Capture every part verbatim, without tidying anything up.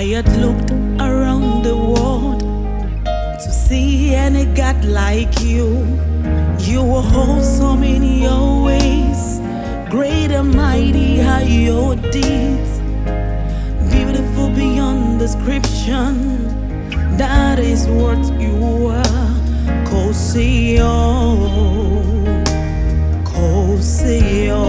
had looked around the world to see any God like you. You were wholesome in your ways, great and mighty are your deeds, beautiful beyond description. That is what you are. Koseo, Koseo.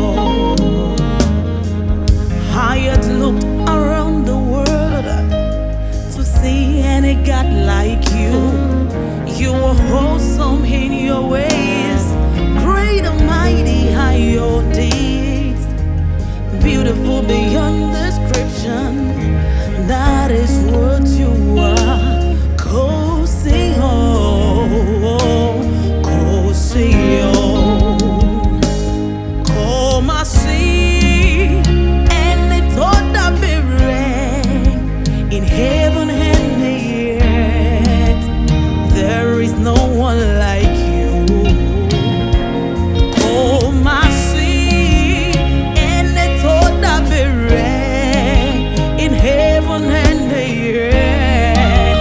I had looked around the world to see any God like you. You were wholesome in your ways, great and mighty are your deeds, beautiful beyond description. That is what you are. Koseo, Koseo. Come and see, and it's all that be rain in heaven and the earth. There is no one like you. Come and see, and it's all that be rain in heaven and the earth.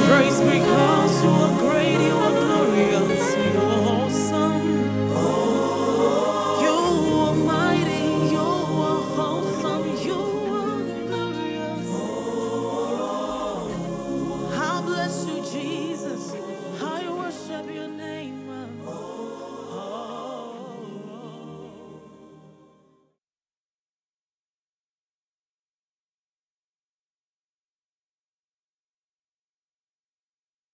praise because